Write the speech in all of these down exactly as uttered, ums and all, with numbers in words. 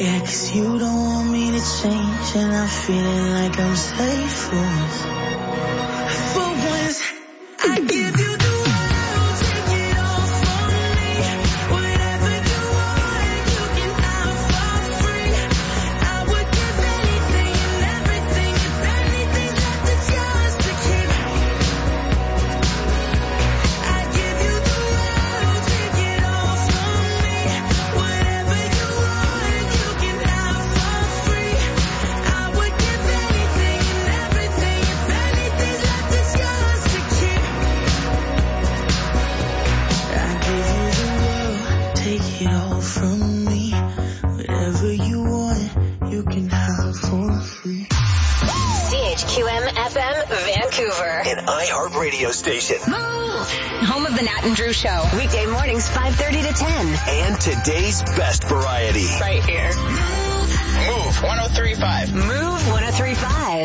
Yeah, 'cause you don't want me to change, and I'm feeling like I'm safe for once. For once, I give you the world, take it all from me. Whatever you want, you can have for free. I would give anything and everything, if anything's left, it's yours to keep. I give you the world, take it all from me. Whatever you want, you can have for free. I would give anything and everything, if anything's left, it's yours to keep. I give you the world, take it all from me. Whatever you want, you can have for free. C H Q M F M Vancouver. An iHeart radio station. Move! Home of the Nat and Drew Show. Weekday mornings five thirty to ten. And today's best variety. Right here. Move one oh three point five. Move one oh three point five.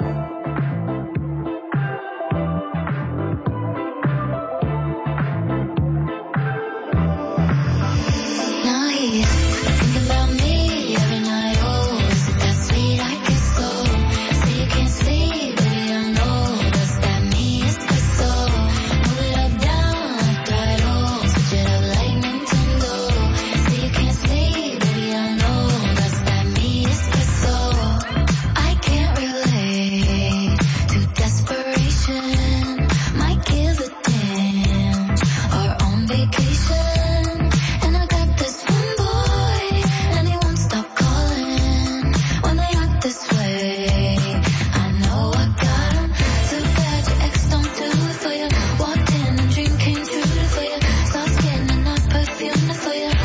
Now he's thinking about me every night. Oh, is it that sweet? I get so. Say you can't sleep, baby, I know. Does that mean it's good so? Move it up, down, left, right, oh. Switch it up like Nintendo. Say you can't sleep, baby, I know. Does that mean it's good so? I can't relate to desperation. Might give a damn. Or on vacation. And I got this one boy, and he won't stop calling when they act this way. I know I got him. Too bad your ex don't do it for you. Walked in and dream came true for you. Soft skin and not perfume for you.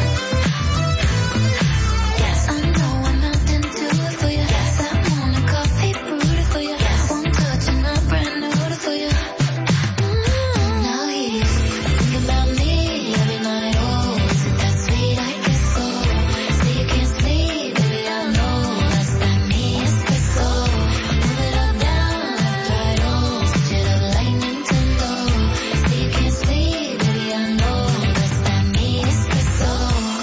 Yes, I know I'm out and do it for you. Yes, that morning coffee brewed for you. One touch and I'm brand new for you. Mm, now he's thinking about me every night. Oh, is it that sweet? I guess so. Say you can't sleep, baby, I know. Does that mean it's good so? Move it up, down, left, right, oh. Switch it up like Nintendo. Say you can't sleep, baby, I know. Does that mean it's good so?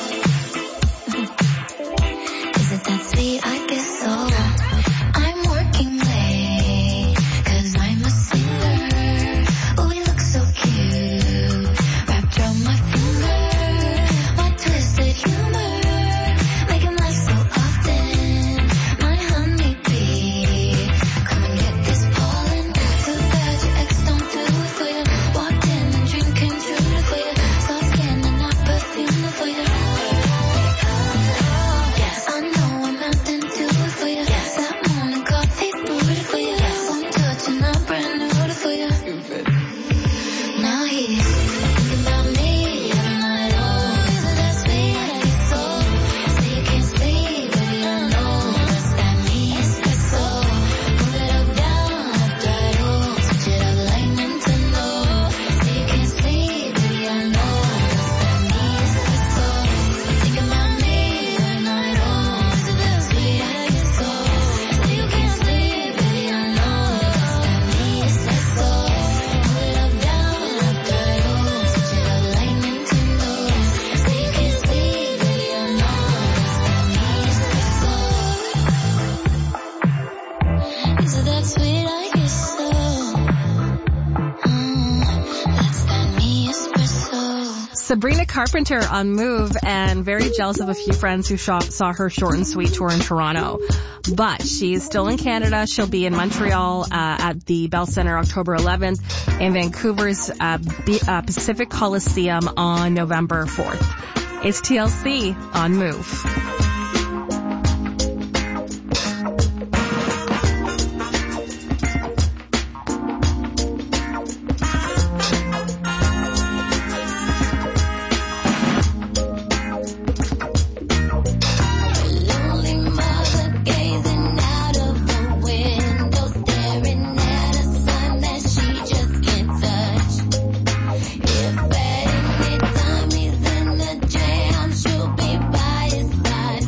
Is it that sweet? I guess so. I'm working late, 'cause I'm a singer. Oh, we look so cute, wrapped around my finger. My twisted humor, make him laugh so often. My honeybee, come and get this pollen. Too bad your ex don't do it for you. Walked in and dream came true for you. Soft skin and not perfume for you. Yes, I know I'm out and do it for you. Yes, that morning coffee brewed for you. One touch and I'm brand new for you. Now he's thinking about me every night. Oh, is it that sweet? I get so. Say you can't sleep, baby, I know. Does that mean it's good so? Move it up, down, left, right, oh. Switch it up like Nintendo. Say you can't sleep, baby, I know. Does that mean it's good so? Thinking about me every night. Oh, is it that sweet? I get so. Say you can't sleep, baby, I know. Does that mean it's good so? Move it up, down, left, right, oh. Switch it up like Nintendo. Say you can't sleep, baby, I know. Does that mean it's good so? Is it that sweet? I guess so. Mm, that's that me espresso. Sabrina Carpenter on Move, and very jealous of a few friends who saw, saw her short and sweet tour in Toronto. But she's still in Canada. She'll be in Montreal uh, at the Bell Centre October eleventh, and Vancouver's uh, B- uh, Pacific Coliseum on November fourth. It's T L C on Move. Lonely mother gazing out of the window, staring at a sun that she just can't touch. If at any time he's in the jam, she'll be by his side.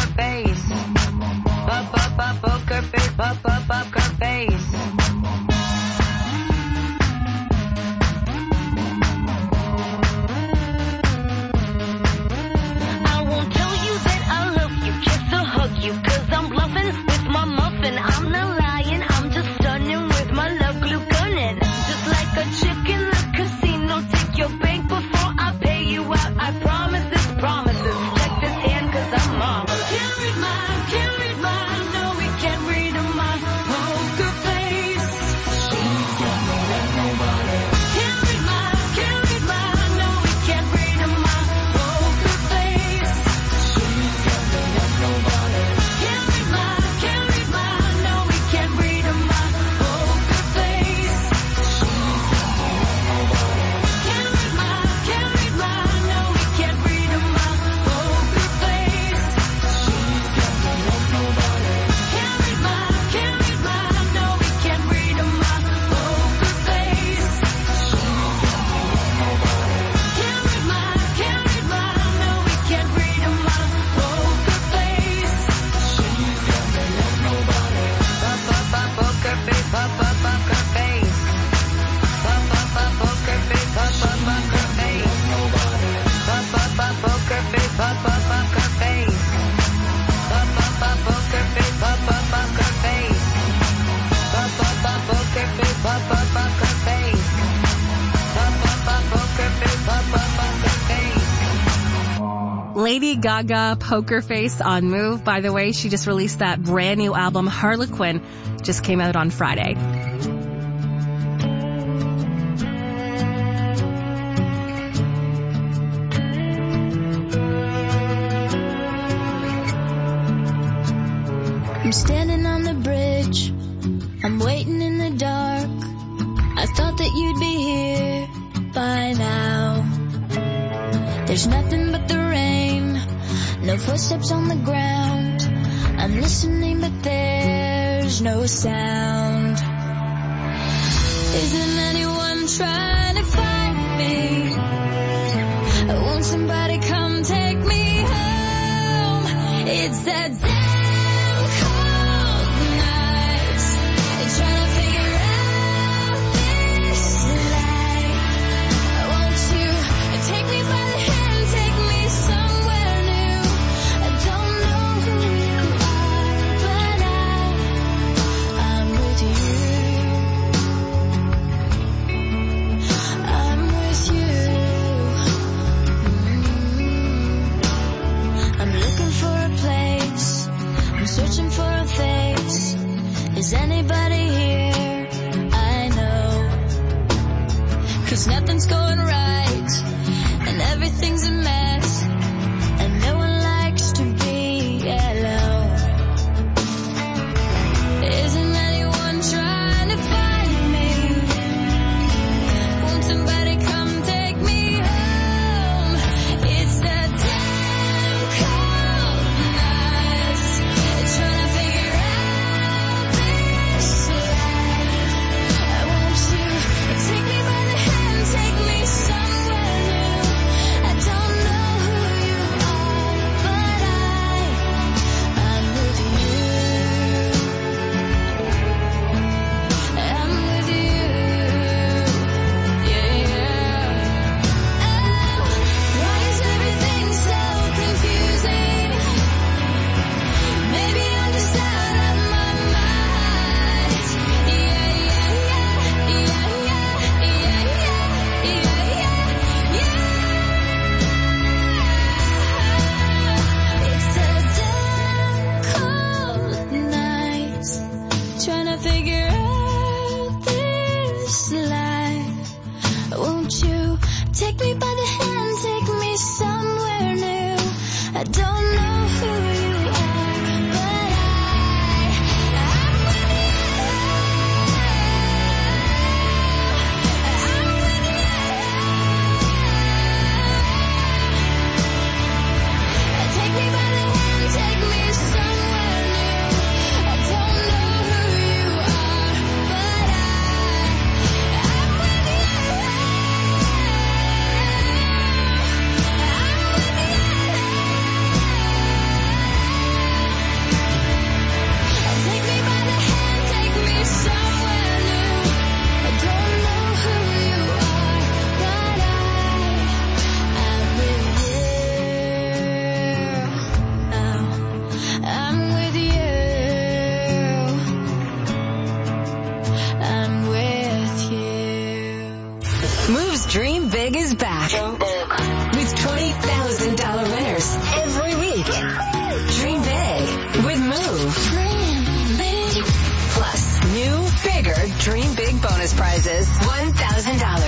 face. Up, up, up, poker face. Up, up, poker face. I won't tell you that I love you, kiss or hug you, cause I'm bluffing with my muffin. I'm not lying, I'm just stunning with my love glue gunning. Just like a chick in the casino, take your bank before I pay you out. I promise this promises. Check this hand cause I'm mom. Can't read mine, can't read mine. No, we can't read my poker face. She's got me like nobody. Can't read mine, can't read mine. No, we can't read my poker face. She's got me like nobody. Can't read mine, can't read mine. No, we can't read my poker face. She's got me like nobody. Can't read mine, can't read mine. No, we can't read my poker face. She's got me like nobody. Can't read mine, can't read mine. No, we can't read my poker face. She's got me like nobody. Can't read mine, can't read mine. No, we can't read my poker face. She's got me like nobody. Pop, pop, pop, poker face. Pop, pop, poker face. Pop, pop, pop, poker face. Pop, pop, poker face. Pop, pop, pop, poker face. Pop, pop, poker face. Pop, pop, pop, poker face. Pop, pop, poker face. Pop, pop, pop, poker face. Pop, pop, poker face. Pop, pop, pop, poker face. Pop, pop, poker face. Lady Gaga, Poker Face on Move. By the way, she just released that brand new album, Harlequin, just came out on Friday. I'm standing on the bridge, I'm waiting in the dark. I thought that you'd be here by now. There's nothing but the rain, no footsteps on the ground. I'm listening but there's no sound. Isn't anyone trying to find me? Won't somebody come take me home? It's that damn cold night, trying to figure out this life. Won't you take me by the hand, take me somewhere new? I don't know who you are, but I, I'm with you. I'm with you. Mm. I'm looking for a place, I'm searching for a face. Is anybody here? I know. 'Cause nothing's going right, and everything's a mess, and no one likes to be alone. Isn't anyone trying to find me? Won't somebody come take me home? It's that damn cold night, trying to figure out this life. Won't you take me by the hand, take me somewhere?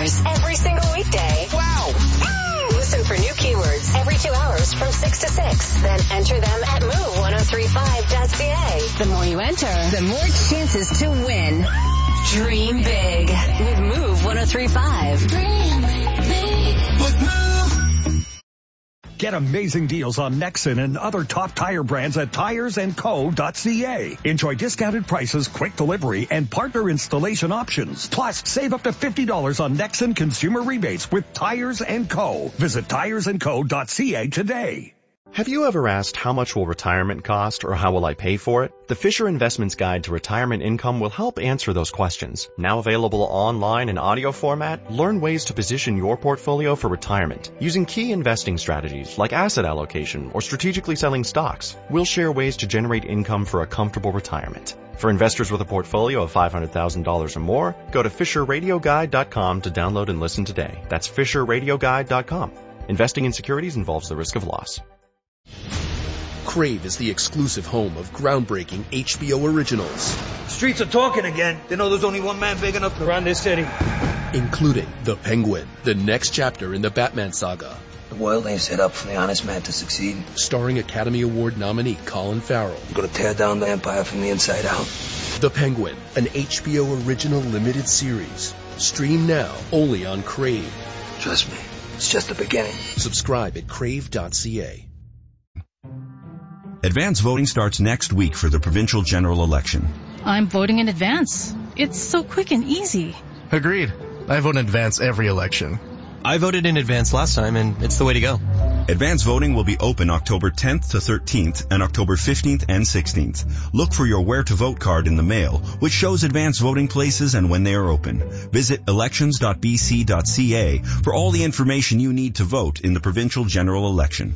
dollars every single weekday. Wow. Listen for new keywords every two hours from six to six. Then enter them at move ten thirty-five dot c a. The more you enter, the more chances to win. Dream big with Move ten thirty-five. Dream big. But move. Get amazing deals on Nexen and other top tire brands at tires and co dot c a. Enjoy discounted prices, quick delivery, and partner installation options. Plus, save up to fifty dollars on Nexen consumer rebates with Tires and Co. Visit tires and co dot c a today. Have you ever asked how much will retirement cost or how will I pay for it? The Fisher Investments Guide to Retirement Income will help answer those questions. Now available online in audio format, learn ways to position your portfolio for retirement using key investing strategies like asset allocation or strategically selling stocks. We'll share ways to generate income for a comfortable retirement. For investors with a portfolio of five hundred thousand dollars or more, go to fisher radio guide dot com to download and listen today. That's fisher radio guide dot com. Investing in securities involves the risk of loss. Crave is the exclusive home of groundbreaking H B O originals. Streets are talking again. They know there's only one man big enough to run this city. Including The Penguin, the next chapter in the Batman saga. The world ain't set up for the honest man to succeed. Starring Academy Award nominee Colin Farrell. I'm gonna tear down the empire from the inside out. The Penguin, an H B O original limited series. Stream now, only on Crave. Trust me, it's just the beginning. Subscribe at crave dot c a. Advance voting starts next week for the provincial general election. I'm voting in advance. It's so quick and easy. Agreed. I vote in advance every election. I voted in advance last time, and it's the way to go. Advance voting will be open October tenth to thirteenth and October fifteenth and sixteenth. Look for your Where to Vote card in the mail, which shows advance voting places and when they are open. Visit elections dot b c dot c a for all the information you need to vote in the provincial general election.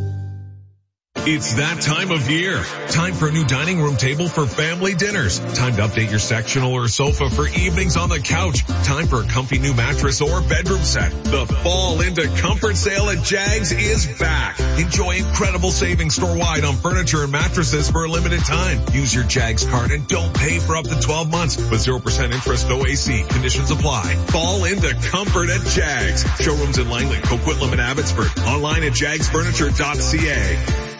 It's that time of year. Time for a new dining room table for family dinners. Time to update your sectional or sofa for evenings on the couch. Time for a comfy new mattress or bedroom set. The Fall Into Comfort sale at Jags is back. Enjoy incredible savings store-wide on furniture and mattresses for a limited time. Use your Jags card and don't pay for up to twelve months with zero percent interest, no A C. Conditions apply. Fall Into Comfort at Jags. Showrooms in Langley, Coquitlam, and Abbotsford. Online at jags furniture dot c a.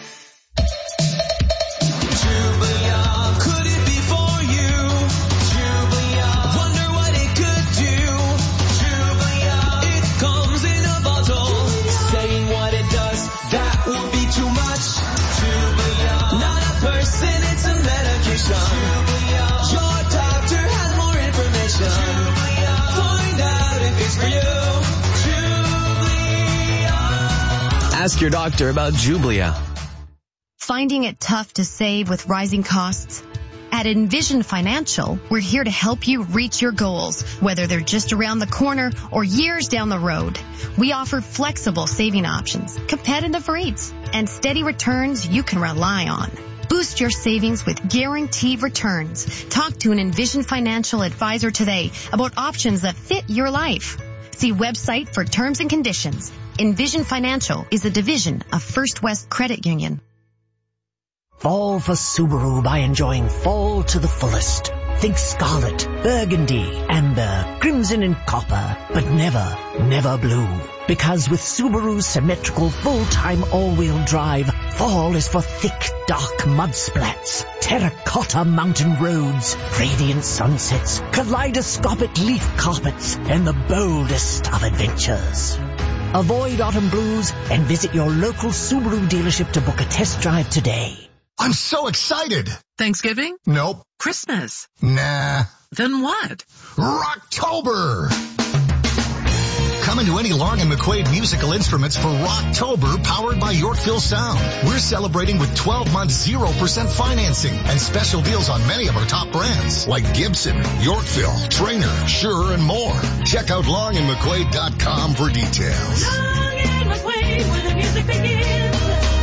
Ask your doctor about Jublia. Finding it tough to save with rising costs? At Envision Financial, we're here to help you reach your goals, whether they're just around the corner or years down the road. We offer flexible saving options, competitive rates, and steady returns you can rely on. Boost your savings with guaranteed returns. Talk to an Envision Financial advisor today about options that fit your life. See website for terms and conditions. Envision Financial is a division of First West Credit Union. Fall for Subaru by enjoying fall to the fullest. Think scarlet, burgundy, amber, crimson and copper, but never, never blue. Because with Subaru's symmetrical full-time all-wheel drive, fall is for thick, dark mud splats, terracotta mountain roads, radiant sunsets, kaleidoscopic leaf carpets, and the boldest of adventures. Avoid autumn blues and visit your local Subaru dealership to book a test drive today. I'm so excited. Thanksgiving? Nope. Christmas? Nah. Then what? Rocktober! Coming to any Long and McQuaid musical instruments for Rocktober, powered by Yorkville Sound. We're celebrating with twelve months zero percent financing and special deals on many of our top brands like Gibson, Yorkville, Trainer, Shure, and more. Check out long and mcquaid dot com for details. Long and McQuaid, where the music begins.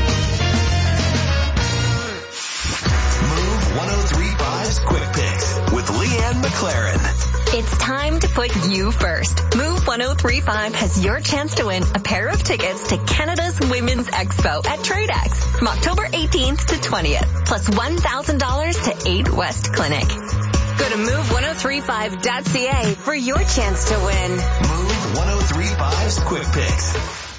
Move ten thirty-five's Quick Picks with Leanne McLaren. It's time to put you first. Move ten thirty-five has your chance to win a pair of tickets to Canada's Women's Expo at TradeX from October eighteenth to twentieth, plus one thousand dollars to eight West Clinic. Go to move ten thirty-five dot c a for your chance to win. Move one oh three point five's Quick Picks.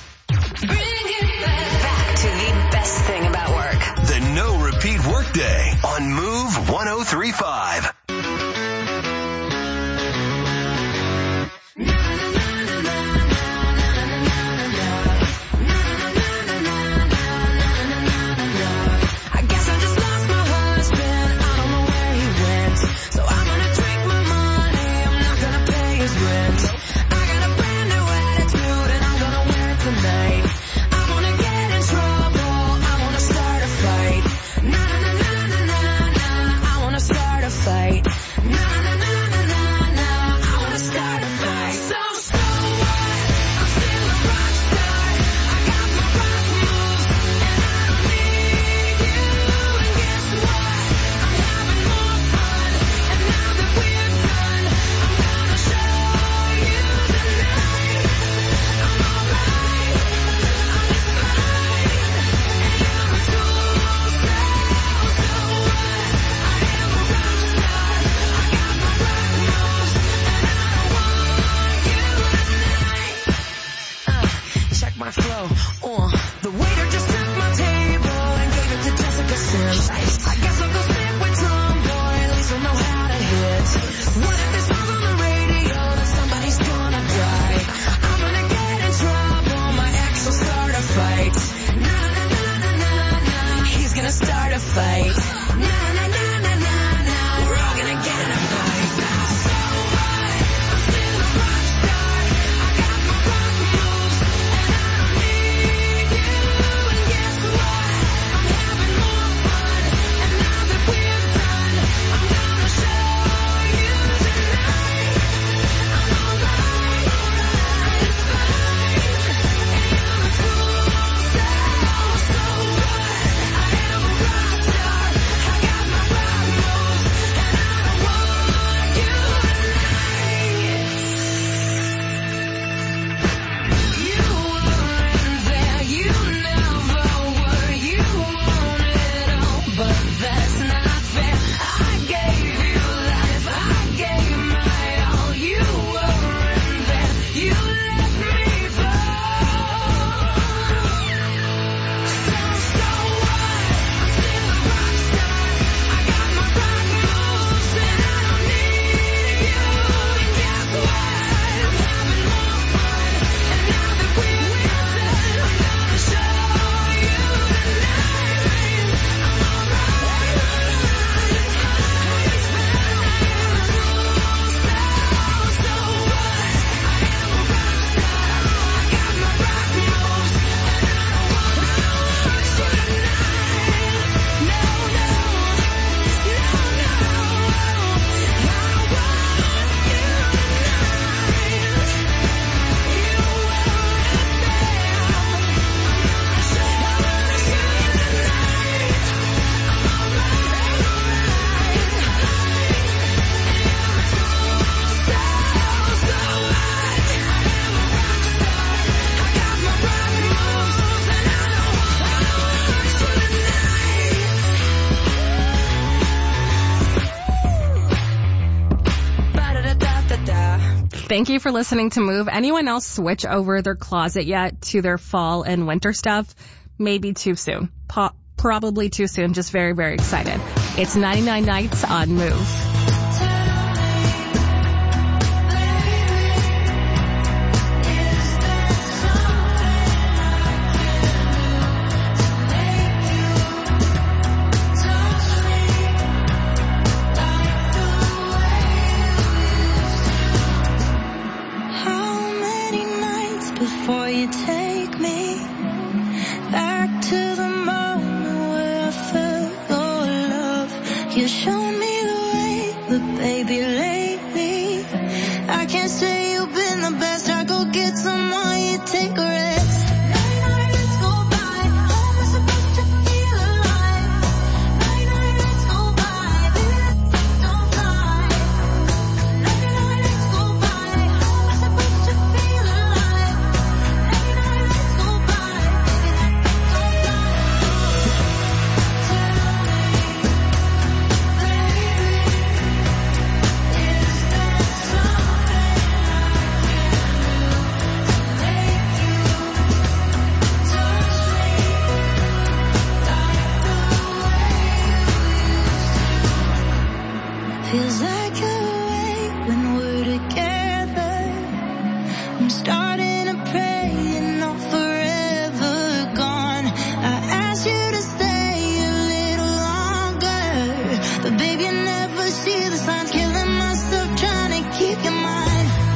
Back to the best thing about work. The no repeat workday on Move one oh three point five. Thank you for listening to Move. Anyone else switch over their closet yet to their fall and winter stuff? Maybe too soon. Po- probably too soon. Just very, very excited. It's ninety-nine Nights on Move. Before you take me back to the moment where I felt your love, you showed me the way, but baby lately I can't say you've been the best. I go get someone, you take a rest. Feels like a way when we're together. I'm starting to pray you're not forever gone. I asked you to stay a little longer, but baby, you never see the signs. Killing myself trying to keep your mind.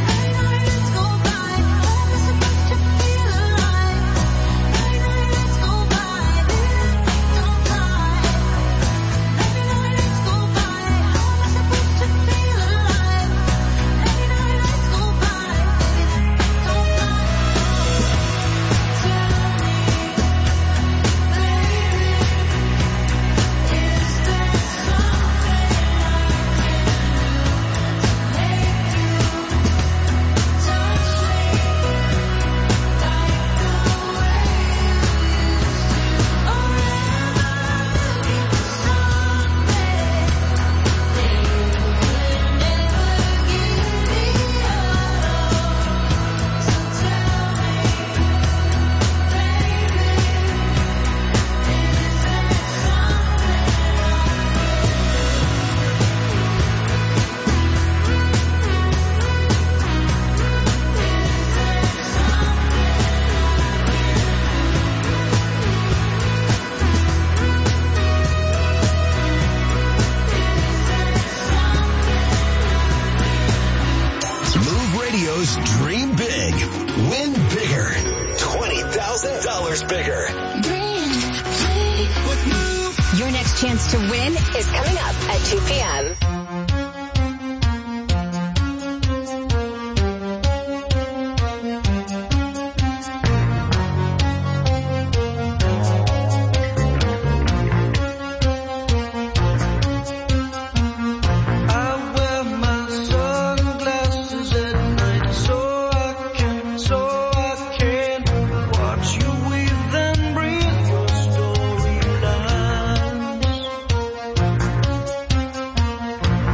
Dream big. Win bigger. twenty thousand dollars bigger. Your next chance to win is coming up at two p.m. Storyline.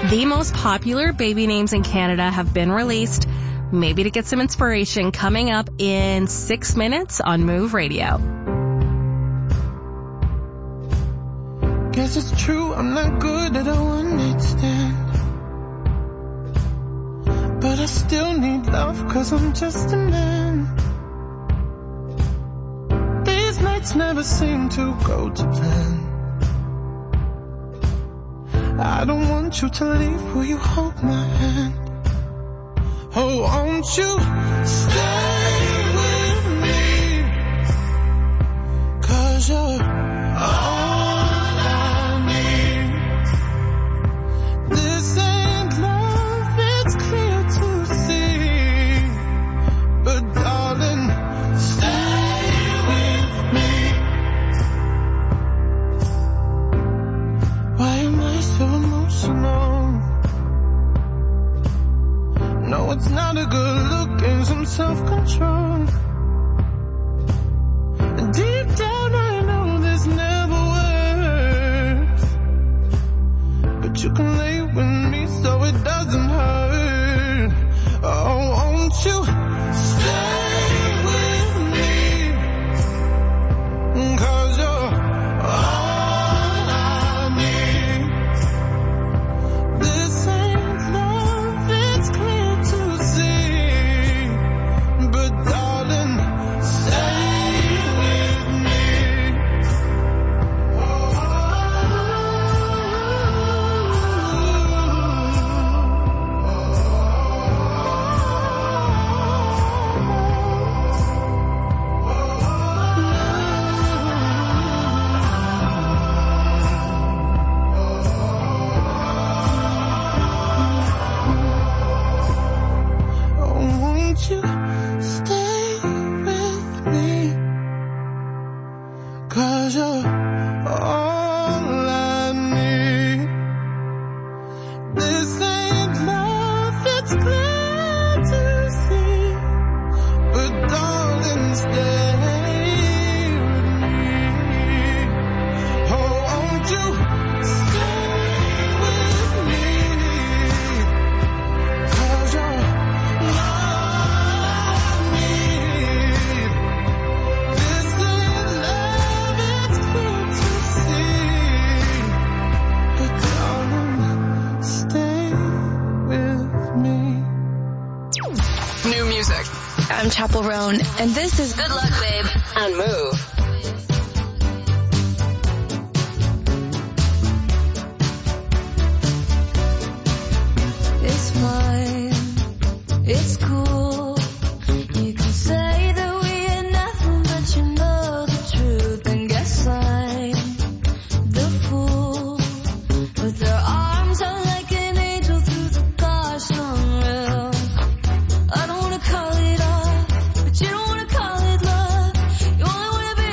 The most popular baby names in Canada have been released. Maybe to get some inspiration, coming up in six minutes on Move Radio. Guess it's true, I'm not good at a one-night stand. But I still need love, cause I'm just a man. These nights never seem to go to plan. I don't want you to leave, will you hold my hand? Oh, won't you stay with me? Cause you're all I need. This ain't love, it's clear to see. But darling, stay with me. Why am I so emotional? No, it's not a good look, and some self-control. Deep down I know this never works, but you can lay with me so it doesn't hurt. Oh, won't you stay with me? Cause you're all I need. This ain't love, it's clear to see. But darling, stay with me. Oh, won't you stay with me? Cause you're all I need. This ain't love, it's clear to see. But darling, stay with me. Oh, won't you stay with me? Cause you're all I need. This ain't love, it's clear to see. But darling, stay with me. New music. I'm Chapel Roan, and this is Good Luck, Babe on Move. It's fine, it's cool. You can say that we ain't nothing, but you know the truth. And guess I'm the fool. With their arms out like an angel through the gosh long rails. I don't wanna call it off, but you don't wanna call it love. You only wanna be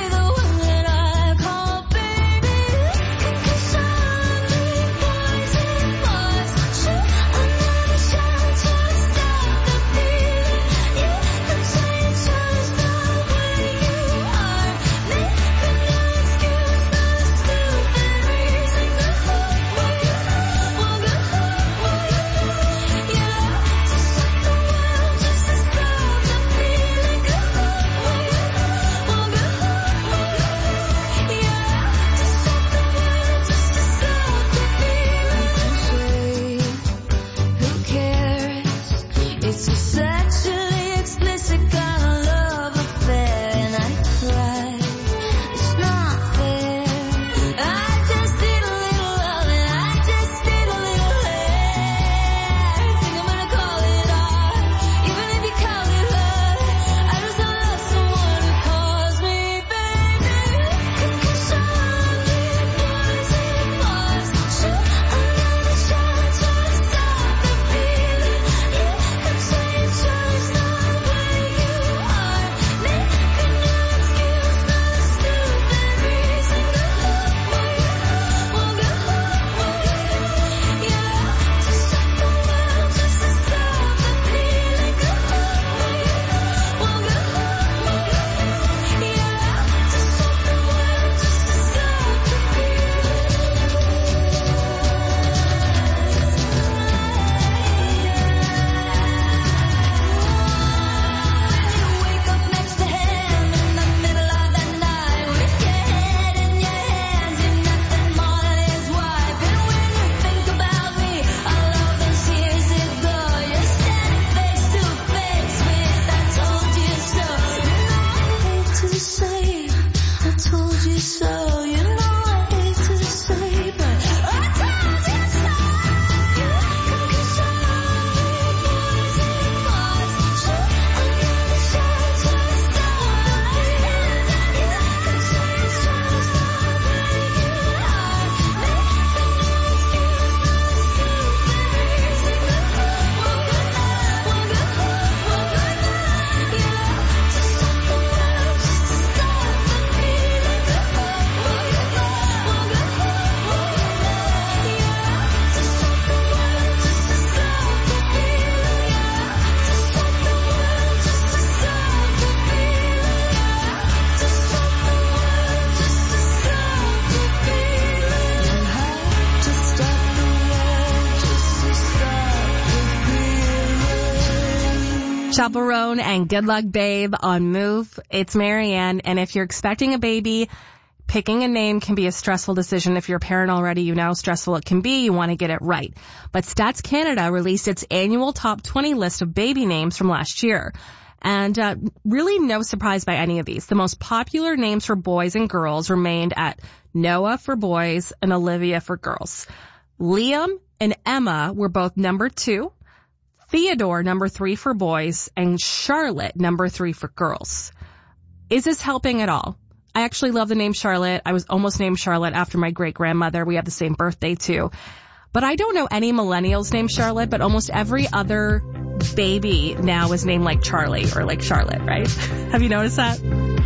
Chaperone and Good Luck Babe on Move. It's Marianne, and if you're expecting a baby, picking a name can be a stressful decision. If you're a parent already, you know how stressful it can be. You want to get it right. But Stats Canada released its annual top twenty list of baby names from last year. And uh, really no surprise by any of these. The most popular names for boys and girls remained at Noah for boys and Olivia for girls. Liam and Emma were both number two. Theodore, number three for boys, and Charlotte, number three for girls. Is this helping at all? I actually love the name Charlotte. I was almost named Charlotte after my great-grandmother. We have the same birthday, too. But I don't know any millennials named Charlotte, but almost every other baby now is named like Charlie or like Charlotte, right? Have you noticed that?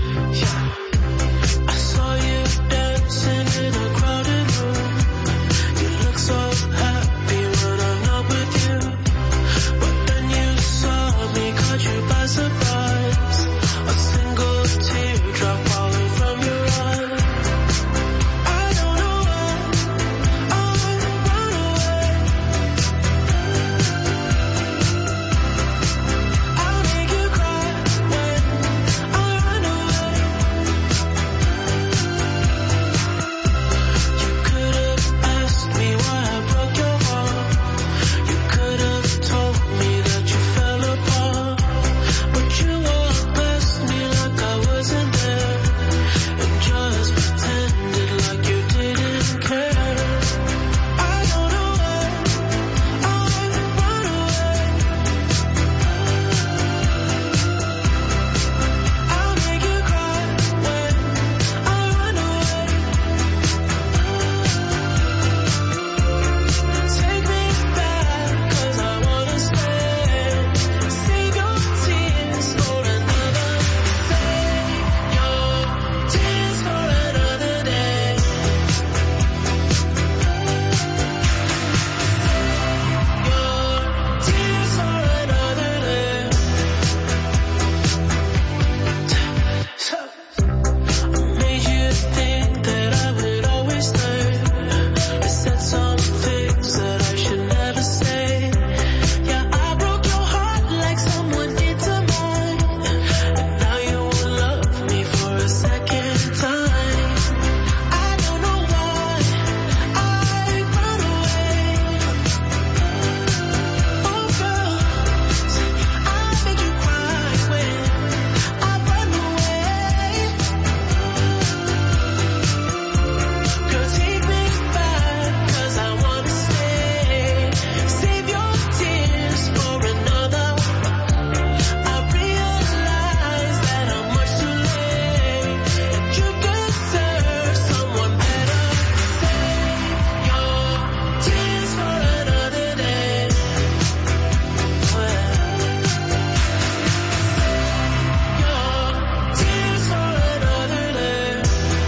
I saw you dancing in a crowded room. You look so happy when I'm not with you. But then you saw me, caught you by surprise. A single teardrop falling from your eye. I don't know why I run away. I'll make you cry when I run away. You could have asked me why I broke your heart. You could have told me that you fell apart. But you walked past me like I wasn't there, and just pretended like you didn't care. I don't know why I run away. I'll make you cry when I run away. Take me back, 'cause I wanna stay. Save your tears for another. Save your tears for another day. Your tears for another day. I made you think that I would always stay. I said some things that I should never say. Yeah, I broke your heart like someone did to mine. And now you won't love me for a second time. I don't know why I run away. Oh girl, I make you cry when I run away. Girl, take me back, 'cause I wanna stay. Save your tears for another. I realize that I'm much too late, and you deserve someone better. Save your tears for another day. Your tears for another day.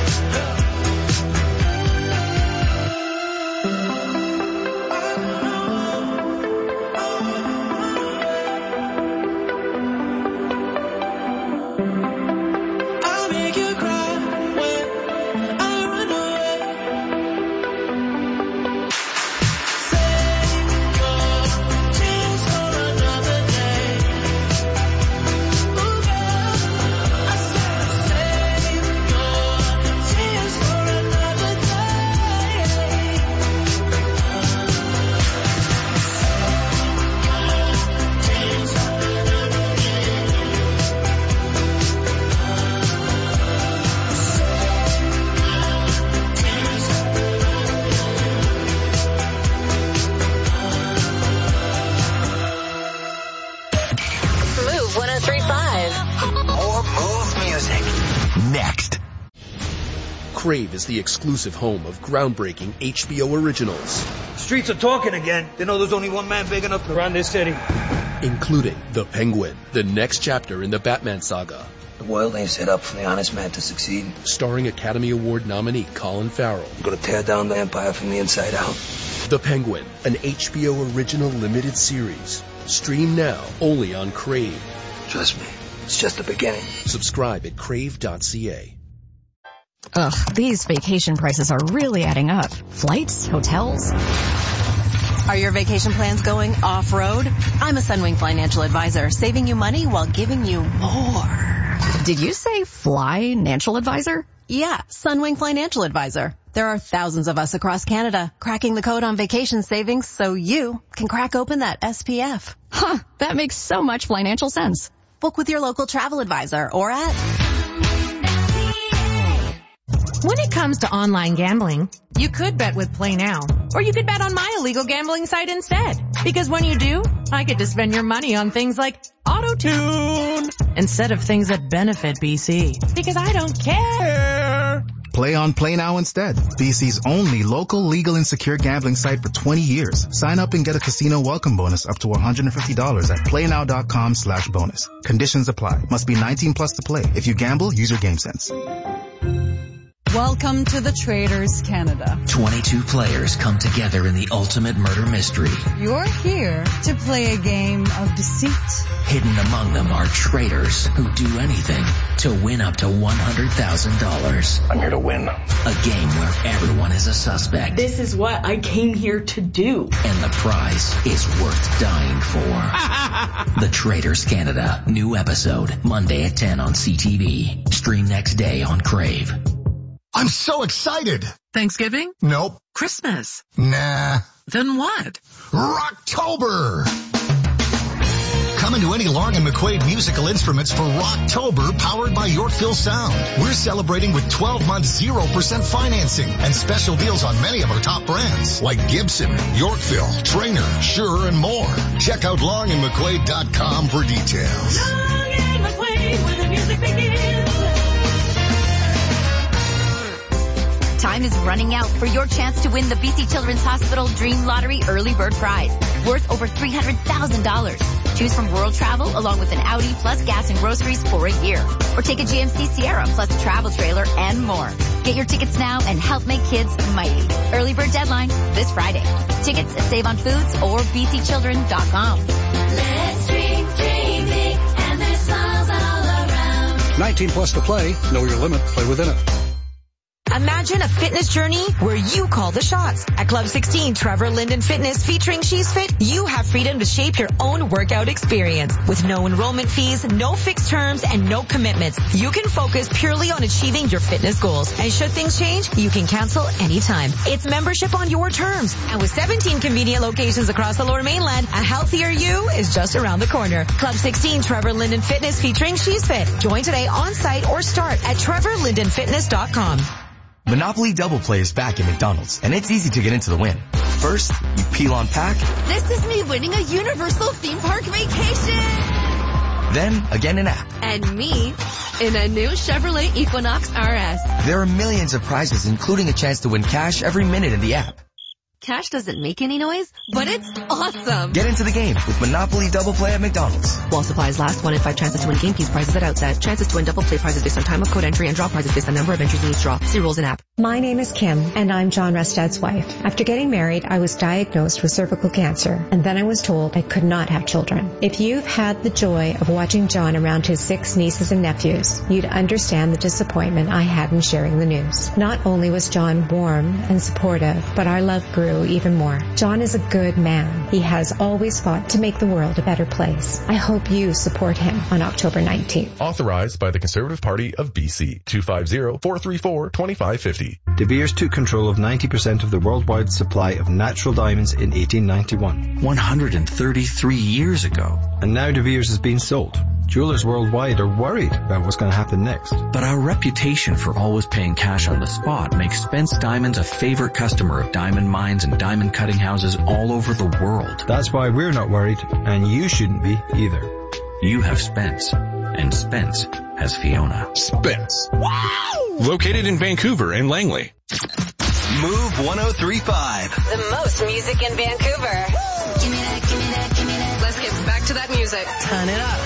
I'll make you cry when I run away. Save your tears for another day. Ooh, girl, I said save your tears for another day. Tears for another Move one oh three point five. More Move music. Next. Crave is the exclusive home of groundbreaking H B O originals, Streets are talking again. They know there's only one man big enough to run this city. including The Penguin, the next chapter in the Batman saga. The world ain't set up for the honest man to succeed. Starring Academy Award nominee Colin Farrell. I'm gonna tear down the empire from the inside out. The Penguin, an H B O original limited series. Stream now, only on Crave. Trust me, it's just the beginning. Subscribe at crave dot c a. Ugh, these vacation prices are really adding up. Flights, hotels. Are your vacation plans going off-road? I'm a Sunwing financial advisor, saving you money while giving you more. Did you say fly-nancial advisor? Yeah, Sunwing Financial Advisor. There are thousands of us across Canada cracking the code on vacation savings so you can crack open that S P F. Huh, that makes so much financial sense. Book with your local travel advisor or at... When it comes to online gambling, you could bet with Play Now, or you could bet on my illegal gambling site instead. Because when you do, I get to spend your money on things like auto-tune instead of things that benefit B C. Because I don't care. Play on Play Now instead. B C's only local, legal, and secure gambling site for twenty years. Sign up and get a casino welcome bonus up to one hundred fifty dollars at playnow.com slash bonus. Conditions apply. Must be nineteen plus to play. If you gamble, use your game sense. Welcome to the Traders Canada. twenty-two players come together in the ultimate murder mystery. You're here to play a game of deceit. Hidden among them are traitors who do anything to win up to one hundred thousand dollars. I'm here to win. A game where everyone is a suspect. This is what I came here to do. And the prize is worth dying for. The Traders Canada. New episode. Monday at ten on C T V. Stream next day on Crave. I'm so excited. Thanksgiving? Nope. Christmas? Nah. Then what? Rocktober. Coming to any Long and McQuaid musical instruments for Rocktober, powered by Yorkville Sound. We're celebrating with twelve month zero percent financing and special deals on many of our top brands like Gibson, Yorkville, Trainer, Shure, and more. Check out long and mcquaid dot com for details. Long and McQuaid, where the music begins. Time is running out for your chance to win the B C Children's Hospital Dream Lottery Early Bird Prize, worth over three hundred thousand dollars. Choose from World Travel along with an Audi plus gas and groceries for a year. Or take a G M C Sierra plus a travel trailer and more. Get your tickets now and help make kids mighty. Early bird deadline this Friday. Tickets at Save on Foods or b c children dot com. Let's dream, dream big, and there's smiles all around. nineteen plus to play. Know your limit. Play within it. Imagine a fitness journey where you call the shots. At Club sixteen, Trevor Linden Fitness featuring She's Fit, you have freedom to shape your own workout experience. With no enrollment fees, no fixed terms, and no commitments, you can focus purely on achieving your fitness goals. And should things change, you can cancel anytime. It's membership on your terms. And with seventeen convenient locations across the Lower Mainland, a healthier you is just around the corner. Club sixteen, Trevor Linden Fitness featuring She's Fit. Join today on site or start at trevor linden fitness dot com. Monopoly Double Play is back at McDonald's, and it's easy to get into the win. First, you peel on pack. This is me winning a Universal theme park vacation. Then, again in app. And me in a new Chevrolet Equinox R S. There are millions of prizes, including a chance to win cash every minute in the app. Cash doesn't make any noise, but it's awesome. Get into the game with Monopoly Double Play at McDonald's. While supplies last, one in five chances to win game piece prizes at outset. Chances to win double play prizes based on time of code entry and draw prizes based on number of entries in each draw. See rules in app. My name is Kim, and I'm John Restad's wife. After getting married, I was diagnosed with cervical cancer, and then I was told I could not have children. If you've had the joy of watching John around his six nieces and nephews, you'd understand the disappointment I had in sharing the news. Not only was John warm and supportive, but our love grew even more. John is a good man. He has always fought to make the world a better place. I hope you support him on October nineteenth. Authorized by the Conservative Party of B C. two five zero, four three four, two five five zero. De Beers took control of ninety percent of the worldwide supply of natural diamonds in eighteen ninety-one. one hundred thirty-three years ago. And now De Beers has been sold. Jewelers worldwide are worried about what's going to happen next. But our reputation for always paying cash on the spot makes Spence Diamonds a favorite customer of diamond mines and diamond cutting houses all over the world. That's why we're not worried, and you shouldn't be either. You have Spence, and Spence has Fiona. Spence. Wow! Located in Vancouver and Langley. Move one oh three point five. The most music in Vancouver. Give me that, give me that, give me that. Let's get back to that music. Turn it up.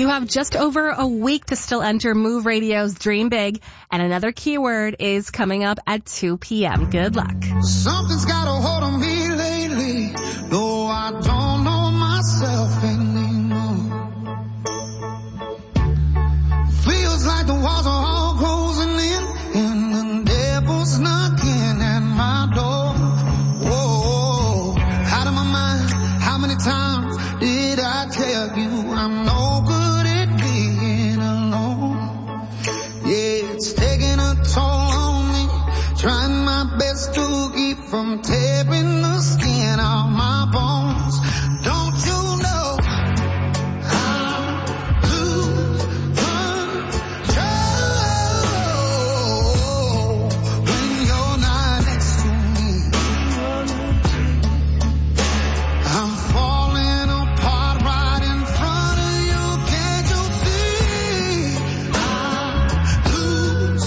You have just over a week to still enter Move Radio's Dream Big, and another keyword is coming up at two p.m. Good luck. Something's got a hold on me lately, though I don't know myself anymore. Feels like the walls are all closing in, and the devil's knocking at my door. Whoa, out of my mind, how many times did I tell you I'm no good at being alone? Yeah, it's taking a toll on me, trying my best to keep from tearing the skin off my bones. Don't you know I lose control when you're not next to me? I'm falling apart right in front of you. Can't you see? I lose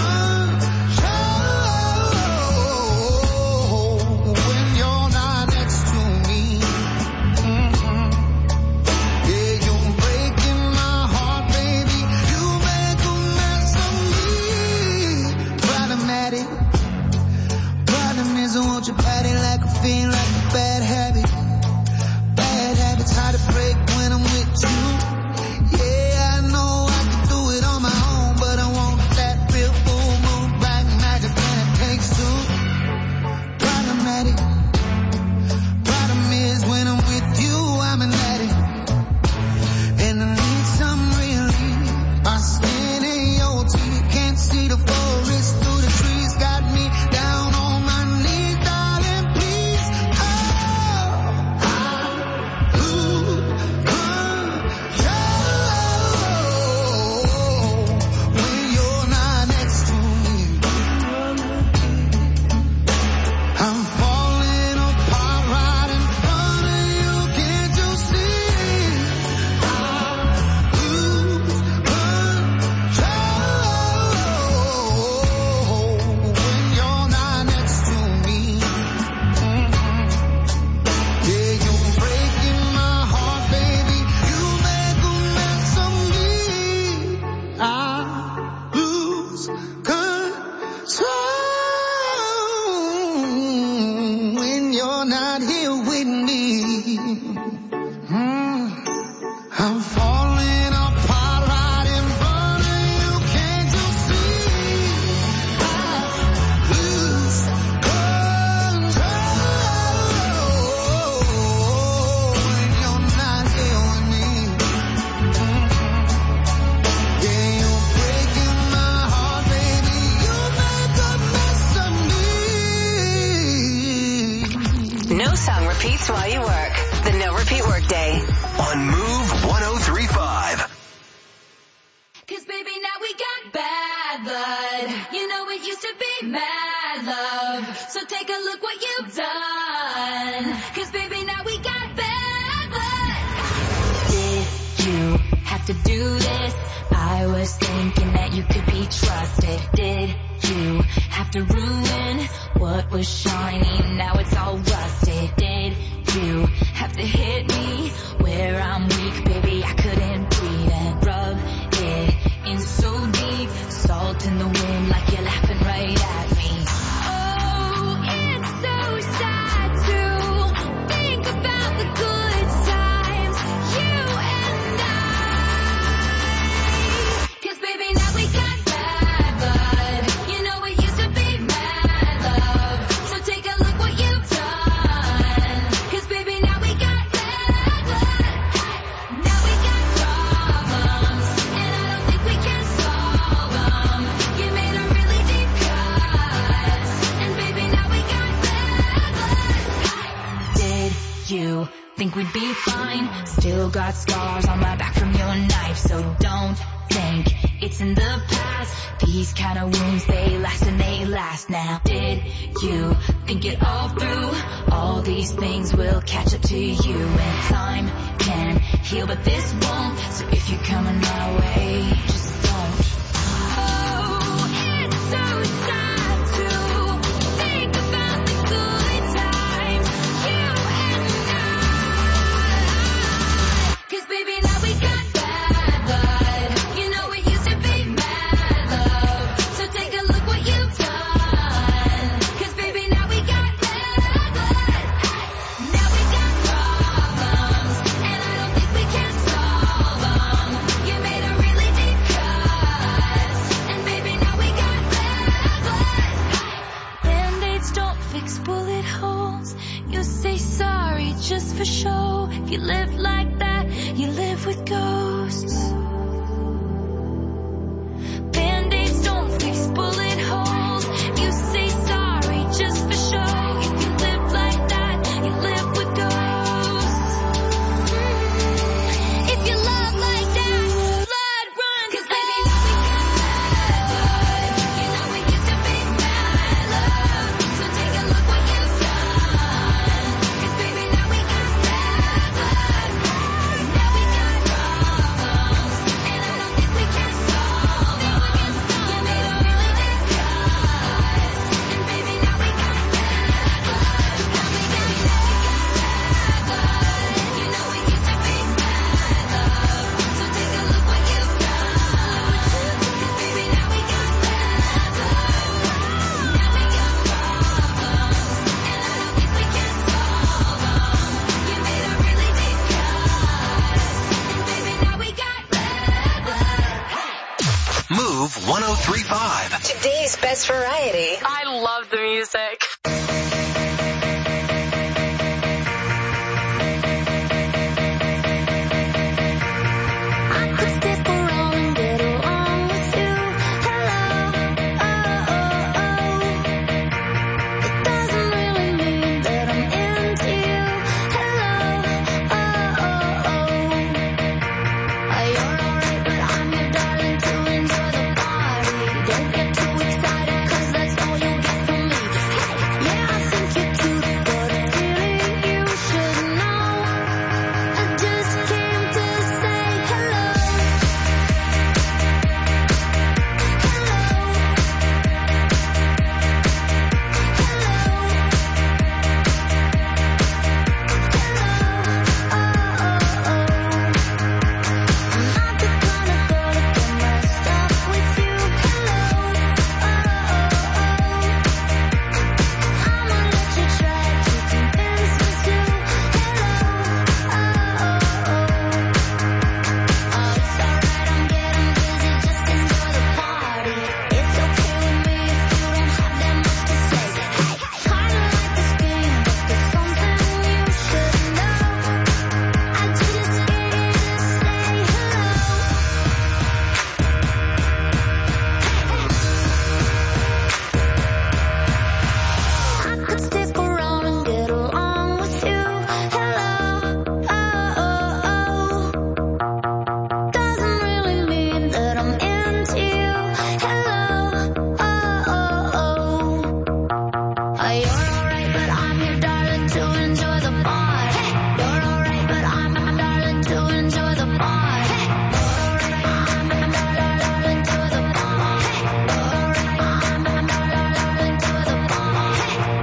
control when you're not next to me. Mhm. Yeah, you're breaking my heart, baby. You make a mess of me. Problematic. Problem is I want your body like a fiend, like a bad habit. Bad habits hard to break when I'm with you. Yeah, I know I can do it on my own, but I want that real full moon black magic when it takes two. Problematic. Problem is when I'm with you, I'm an addict, and I need some relief. My skin and your teeth can't see the forest through the trees. Got me down on my knees, darling, please. Oh, I lose control when you're not next to me. I'm falling apart right in front of you. Can't you see? I lose control when you're not next to me. Mhm. Yeah, you're breaking my heart, baby. You make a mess of me. I lose control when you're not here with me. Mm. I'm falling apart right in front of you. Can't you see? I lose control when you're not here with me. Mhm. Yeah, you're breaking my heart, baby. You make a mess of me. No song repeats while you work. The No Repeat Workday. On Move one oh three point five. Cause baby, now we got bad blood. You know it used to be mad love. So take a look what you've done. Cause baby, now we got bad blood. Did you have to do this? I was thinking that you could be trusted. Did you have to ruin what was shiny? Now it's all rusted. Did you have to hit me where I'm weak? Baby, I couldn't breathe and rub it in so deep. Salt in the wind like you're laughing right at me. Oh, it's so sad to think about the good times, you and I. Cause baby, now we got bad blood. You know it used to be mad love. So take a look what you've done. Cause baby, now we got bad blood. Now we got problems, and I don't think we can solve them. You made a really deep cut, and baby, now we got bad blood. Did you think we'd be fine? Still got scars on my back from your knife, so don't think it's in the past. These kind of wounds, they last and they last now. Did you think it all through? All these things will catch up to you, and time can heal, but this won't. So if you're coming my way, just don't. Oh, it's so sad to think about the good times, you and I. Cause baby, now we got bad fix bullet holes. You say sorry just for show. If you live like that, you live with ghosts. Band-aids don't fix bullet holes. You say sorry just for show. If you live like that, you live with ghosts. Mm. If you love like that, blood runs. 'Cause baby, now we got bad blood. You know we used to be bad love. So take a look what you've done. 'Cause baby, now we got bad blood. Now we got problems, and I don't think we can solve them. You made a really big cut, and baby, now we got bad blood. Now we got bad blood. You know we used to be bad love. So take a look what you've done. 'Cause baby, now we got bad blood. Now we got problems, and I don't think we can solve them. You made a really deep cut, and baby, now we got bad blood. Move one oh three point five. Today's best variety. I love the music. I could stick around and get along with you. Hello, oh, oh, oh. It doesn't really mean that I'm into you. Hello, oh, oh, oh. You're alright, but I'm your darling to enjoy the party. Don't get too excited, 'cause that's all you'll get from me. Hey, yeah, I think you're cute, but really you should know. I just came to say hello. I could stick around and get along with you. Hello, oh, oh, oh. Doesn't really mean that I'm into you. Hello, oh, oh, oh. You're alright, but I'm your darling to enjoy the party. You're alright, but I'm your darling to enjoy the party. You're alright, I'm your darling to the party. You're alright, I'm your darling to the party.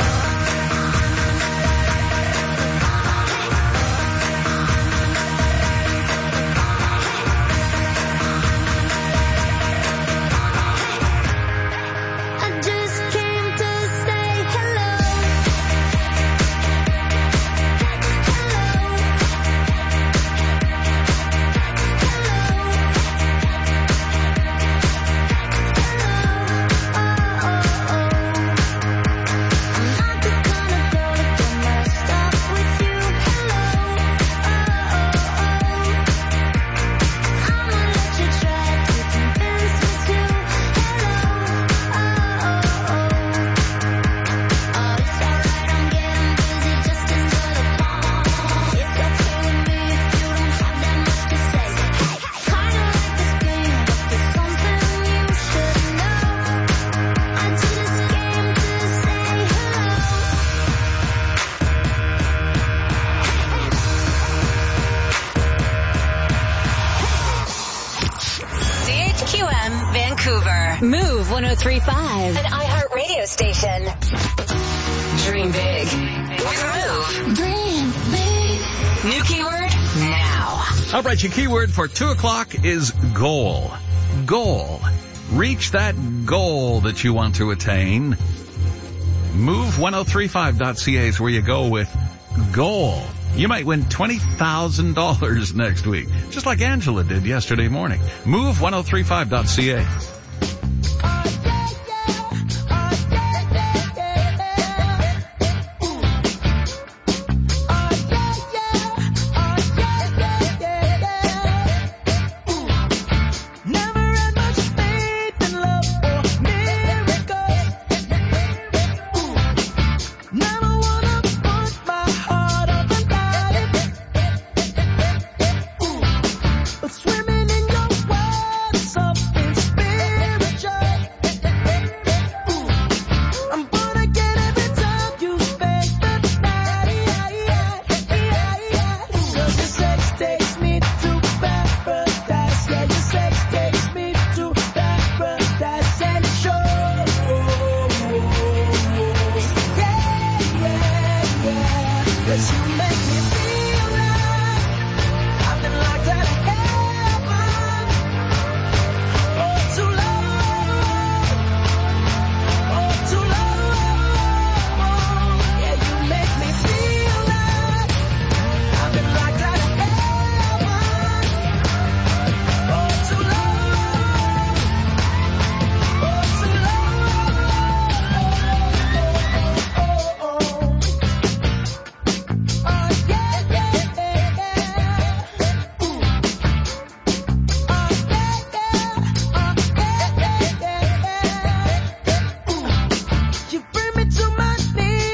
I just came to say hello. C H Q M Vancouver. Move one oh three point five. An iHeart radio station. Dream big. With Move. Dream big. New keyword now. All right, your keyword for two o'clock is goal. Goal. Reach that goal that you want to attain. Move ten thirty-five dot c a is where you go with goal. You might win twenty thousand dollars next week, just like Angela did yesterday morning. Move ten thirty-five dot c a.